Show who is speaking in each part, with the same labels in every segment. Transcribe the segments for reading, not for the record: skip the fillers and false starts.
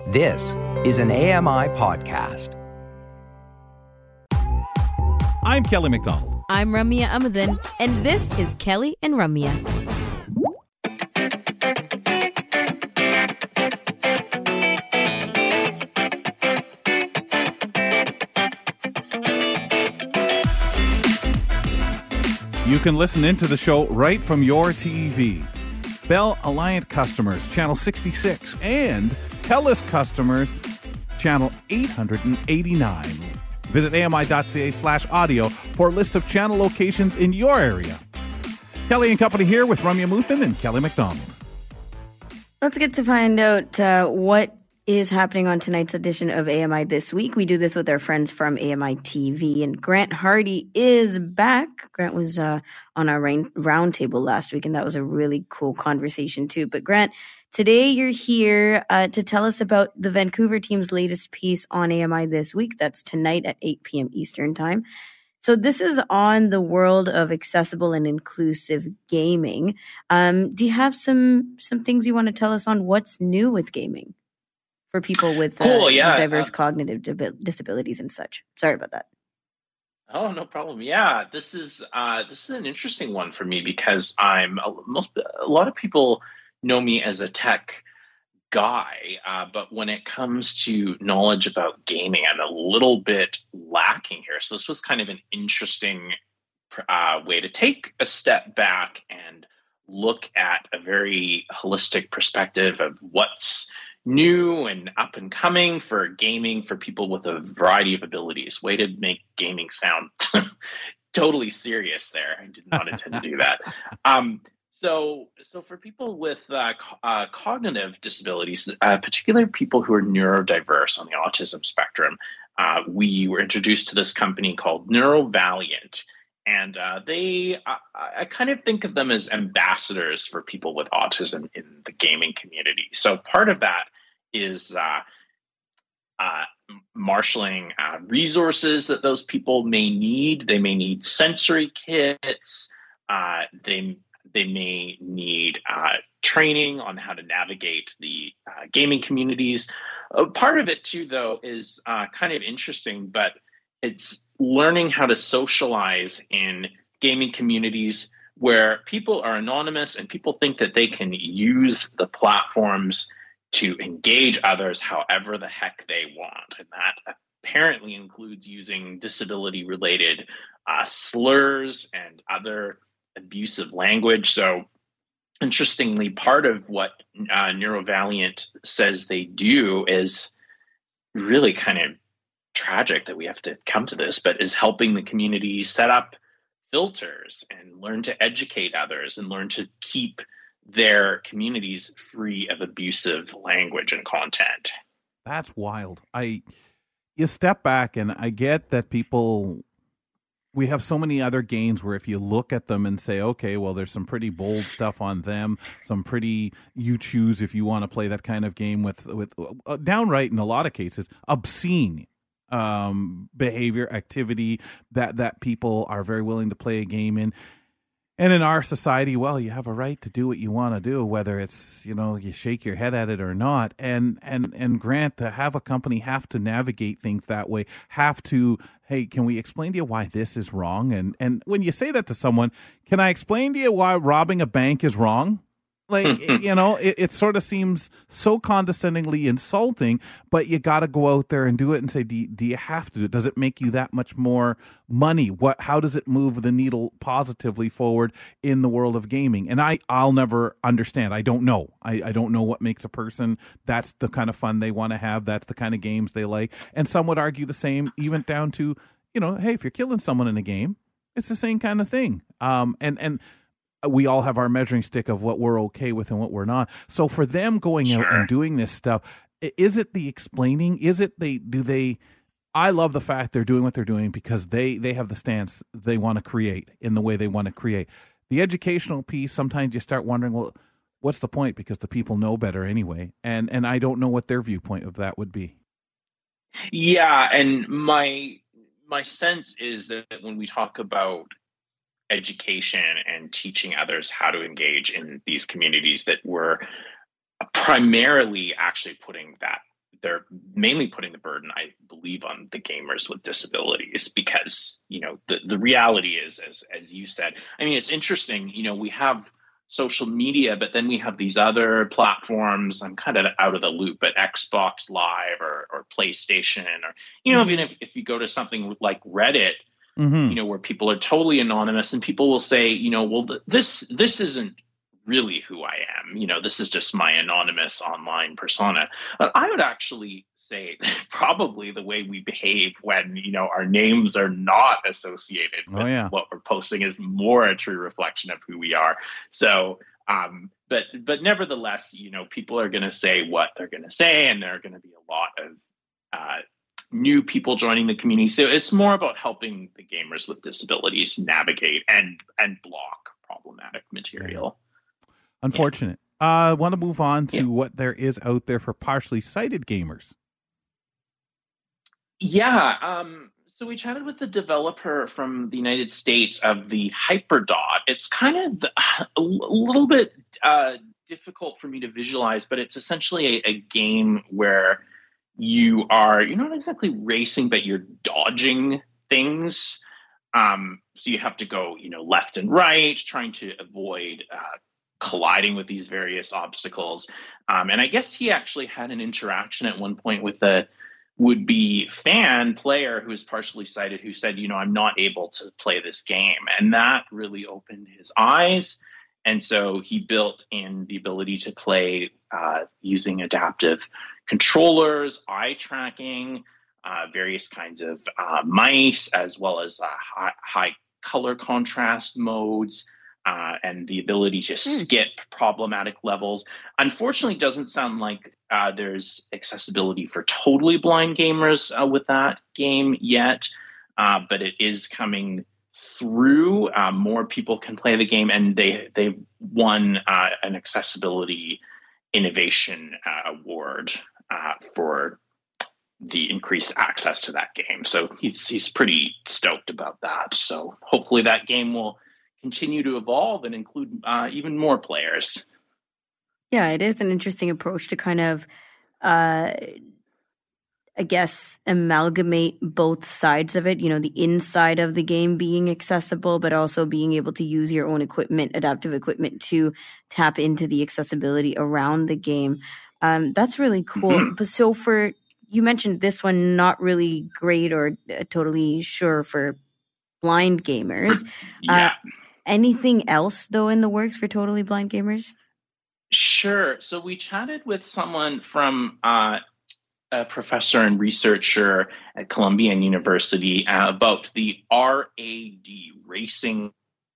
Speaker 1: This is an AMI podcast.
Speaker 2: I'm Kelly McDonald.
Speaker 3: I'm Ramya Amadin, and this is Kelly and Ramya.
Speaker 2: You can listen into the show right from your TV. Bell Alliant customers, channel 66, and TELUS customers, channel 889. Visit ami.ca/audio for a list of channel locations in your area. Kelly and Company here with Ramya Muthan and Kelly McDonald.
Speaker 3: Let's get to find out what is happening on tonight's edition of AMI This Week. We do this with our friends from AMI TV, and Grant Hardy is back. Grant was on our roundtable last week, and that was a really cool conversation too. But Grant, today you're here to tell us about the Vancouver team's latest piece on AMI This Week. That's tonight at 8 p.m. Eastern Time. So this is on the world of accessible and inclusive gaming. Do you have some things you want to tell us on what's new with gaming for people with diverse cognitive disabilities and such? Sorry about that.
Speaker 4: Oh, no problem. Yeah, this is an interesting one for me because a lot of people know me as a tech guy, but when it comes to knowledge about gaming, I'm a little bit lacking here. So this was kind of an interesting way to take a step back and look at a very holistic perspective of what's new and up and coming for gaming for people with a variety of abilities. Way to make gaming sound totally serious there. I did not intend to do that. So for people with cognitive disabilities, particularly people who are neurodiverse on the autism spectrum, we were introduced to this company called NeuroValiant. And I kind of think of them as ambassadors for people with autism in the gaming community. So part of that is marshaling resources that those people may need. They may need sensory kits. They may need training on how to navigate the gaming communities. Part of it, too, though, is kind of interesting, but it's learning how to socialize in gaming communities where people are anonymous and people think that they can use the platforms to engage others however the heck they want. And that apparently includes using disability-related slurs and other abusive language. So interestingly, part of what NeuroValiant says they do is really kind of tragic that we have to come to this, but is helping the community set up filters and learn to educate others and learn to keep their communities free of abusive language and content.
Speaker 2: That's wild. You step back and I get that we have so many other games where if you look at them and say, okay, well, there's some pretty bold stuff on them, you choose if you want to play that kind of game with downright, in a lot of cases, obscene behavior, activity that people are very willing to play a game in. And in our society, well, you have a right to do what you want to do, whether it's, you shake your head at it or not. And Grant, to have a company have to navigate things that way, hey, can we explain to you why this is wrong? And when you say that to someone, can I explain to you why robbing a bank is wrong? Like, it sort of seems so condescendingly insulting, but you got to go out there and do it and say, do you have to do it? Does it make you that much more money? How does it move the needle positively forward in the world of gaming? And I'll never understand. I don't know. I don't know what makes a person. That's the kind of fun they want to have. That's the kind of games they like. And some would argue the same, even down to, hey, if you're killing someone in a game, it's the same kind of thing. And we all have our measuring stick of what we're okay with and what we're not. So for them going out and doing this stuff, is it the explaining? Is it I love the fact they're doing what they're doing because they have the stance they want to create in the way they want to create. The educational piece, sometimes you start wondering, well, what's the point? Because the people know better anyway. And I don't know what their viewpoint of that would be.
Speaker 4: Yeah, and my sense is that when we talk about education and teaching others how to engage in these communities, that we're primarily actually putting that they're mainly putting the burden, I believe, on the gamers with disabilities, because, the reality is, as you said, I mean, it's interesting, we have social media, but then we have these other platforms. I'm kind of out of the loop, but Xbox Live or PlayStation, or, even if you go to something like Reddit, where people are totally anonymous, and people will say, well, this isn't really who I am. This is just my anonymous online persona. But I would actually say probably the way we behave when, our names are not associated with what we're posting is more a true reflection of who we are. So, but nevertheless, people are going to say what they're going to say, and there are going to be a lot of new people joining the community. So it's more about helping the gamers with disabilities navigate and block problematic material.
Speaker 2: Unfortunate. I want to move on to what there is out there for partially sighted gamers.
Speaker 4: Yeah. So we chatted with the developer from the United States of the Hyperdot. It's kind of a little bit difficult for me to visualize, but it's essentially a game where you're not exactly racing, but you're dodging things. So you have to go, left and right, trying to avoid colliding with these various obstacles. And I guess he actually had an interaction at one point with a would-be fan player who is partially sighted, who said, I'm not able to play this game. And that really opened his eyes. And so he built in the ability to play using adaptive controllers, eye tracking, various kinds of mice, as well as high color contrast modes, and the ability to skip problematic levels. Unfortunately, it doesn't sound like there's accessibility for totally blind gamers with that game yet, but it is coming through. More people can play the game, and they've won an accessibility innovation award for the increased access to that game. So he's pretty stoked about that. So hopefully that game will continue to evolve and include even more players.
Speaker 3: Yeah, it is an interesting approach to kind of, I guess, amalgamate both sides of it. The inside of the game being accessible, but also being able to use your own equipment, adaptive equipment, to tap into the accessibility around the game. That's really cool. Mm-hmm. But so you mentioned this one, not really great or totally sure for blind gamers.
Speaker 4: Yeah.
Speaker 3: Anything else, though, in the works for totally blind gamers?
Speaker 4: Sure. So we chatted with someone from a professor and researcher at Columbia University about the RAD, Racing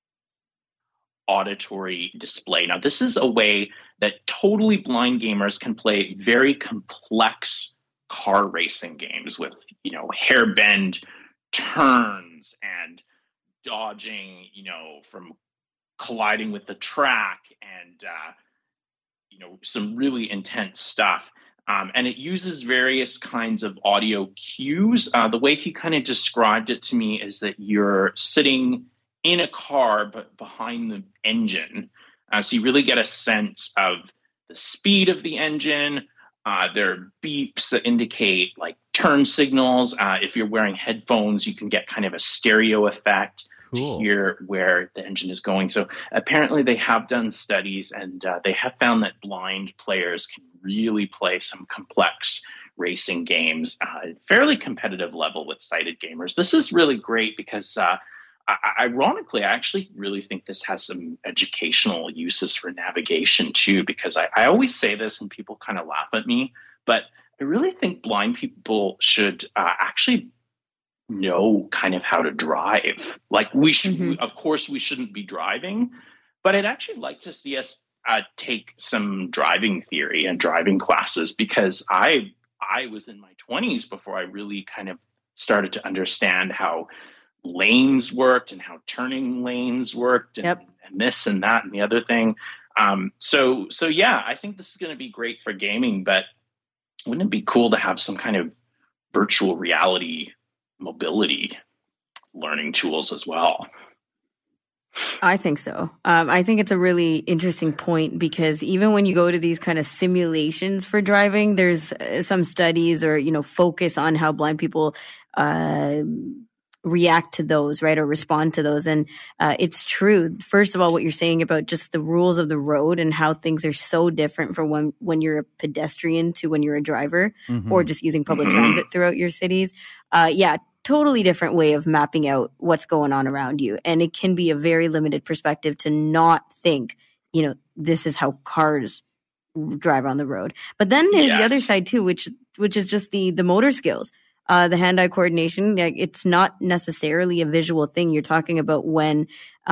Speaker 4: Auditory Display. Now, this is a way that totally blind gamers can play very complex car racing games with, hairbend turns and dodging, from colliding with the track and, some really intense stuff. And it uses various kinds of audio cues. The way he kind of described it to me is that you're sitting in a car, but behind the engine. So you really get a sense of the speed of the engine. There are beeps that indicate like turn signals. If you're wearing headphones, you can get kind of a stereo effect. Cool. To hear where the engine is going. So apparently they have done studies, and they have found that blind players can really play some complex racing games at a fairly competitive level with sighted gamers. This is really great because ironically, I actually really think this has some educational uses for navigation too, because I always say this and people kind of laugh at me, but I really think blind people should actually know kind of how to drive. Like we should, of course, we shouldn't be driving, but I'd actually like to see us take some driving theory and driving classes, because I was in my 20s before I really kind of started to understand how lanes worked and how turning lanes worked and, and this and that and the other thing. So yeah, I think this is going to be great for gaming, but wouldn't it be cool to have some kind of virtual reality mobility learning tools as well?
Speaker 3: I think so. I think it's a really interesting point because even when you go to these kind of simulations for driving, there's some studies or, focus on how blind people react to those, right, or respond to those. And it's true. First of all, what you're saying about just the rules of the road and how things are so different for when you're a pedestrian to when you're a driver or just using public transit throughout your cities. Totally different way of mapping out what's going on around you. And it can be a very limited perspective to not think, this is how cars drive on the road. But then there's the other side too, which is just the motor skills, the hand-eye coordination. It's not necessarily a visual thing. You're talking about when,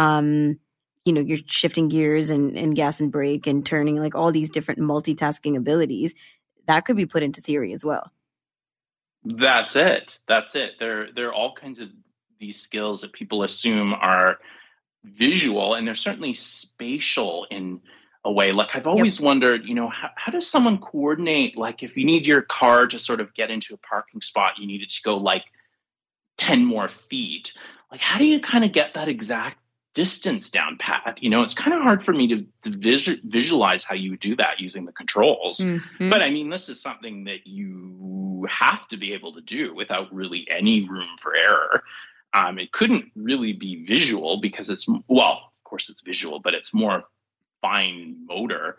Speaker 3: you're shifting gears and gas and brake and turning, like all these different multitasking abilities that could be put into theory as well.
Speaker 4: That's it. There are all kinds of these skills that people assume are visual, and they're certainly spatial in a way. Like I've always wondered, how does someone coordinate? Like if you need your car to sort of get into a parking spot, you need it to go like 10 more feet. Like how do you kind of get that exact distance down pat? It's kind of hard for me to visualize how you do that using the controls. But I mean, this is something that you have to be able to do without really any room for error. It couldn't really be visual because of course it's visual, but it's more fine motor.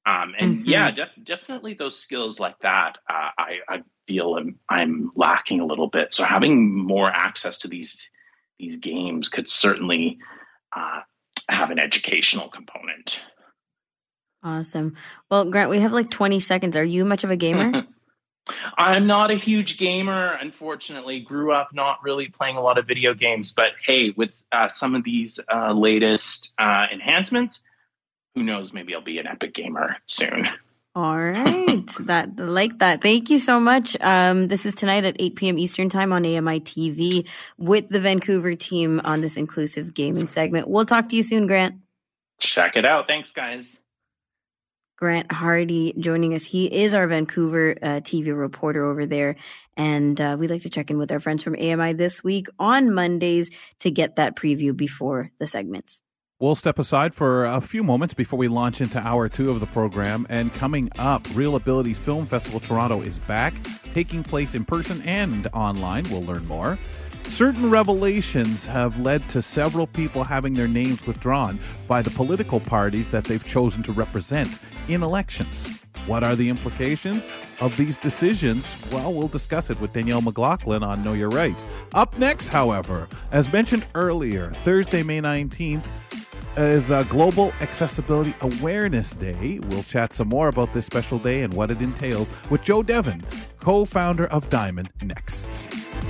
Speaker 4: Definitely those skills like that, I feel I'm lacking a little bit. So having more access to these games could certainly have an educational component.
Speaker 3: Awesome. Well, Grant, we have like 20 seconds. Are you much of a gamer?
Speaker 4: I'm not a huge gamer, unfortunately. Grew up not really playing a lot of video games, but hey, with some of these latest enhancements, who knows, maybe I'll be an epic gamer soon.
Speaker 3: All right. That. Thank you so much. This is tonight at 8 p.m. Eastern time on AMI TV with the Vancouver team on this inclusive gaming segment. We'll talk to you soon, Grant.
Speaker 4: Check it out. Thanks, guys.
Speaker 3: Grant Hardy joining us. He is our Vancouver TV reporter over there. And we like to check in with our friends from AMI this week on Mondays to get that preview before the segments.
Speaker 2: We'll step aside for a few moments before we launch into hour 2 of the program. And coming up, Real Abilities Film Festival Toronto is back, taking place in person and online. We'll learn more. Certain revelations have led to several people having their names withdrawn by the political parties that they've chosen to represent in elections. What are the implications of these decisions? Well, we'll discuss it with Danielle McLaughlin on Know Your Rights. Up next, however, as mentioned earlier, Thursday, May 19th, is a Global Accessibility Awareness Day. We'll chat some more about this special day and what it entails with Joe Devon, co-founder of Diamond, next.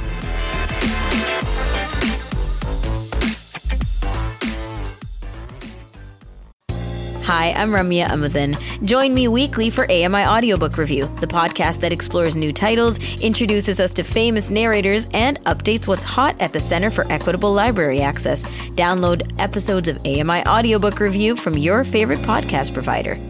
Speaker 3: Hi, I'm Ramya Amadhan. Join me weekly for AMI Audiobook Review, the podcast that explores new titles, introduces us to famous narrators, and updates what's hot at the Center for Equitable Library Access. Download episodes of AMI Audiobook Review from your favorite podcast provider.